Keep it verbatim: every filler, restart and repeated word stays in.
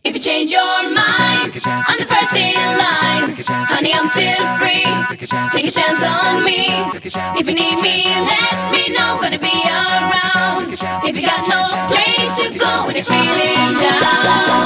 If you change your mind, I'm the first in line. Honey, I'm still free. Take a chance on me. If you need me, let me know. Gonna be around. If you got no place to go when you're feeling down.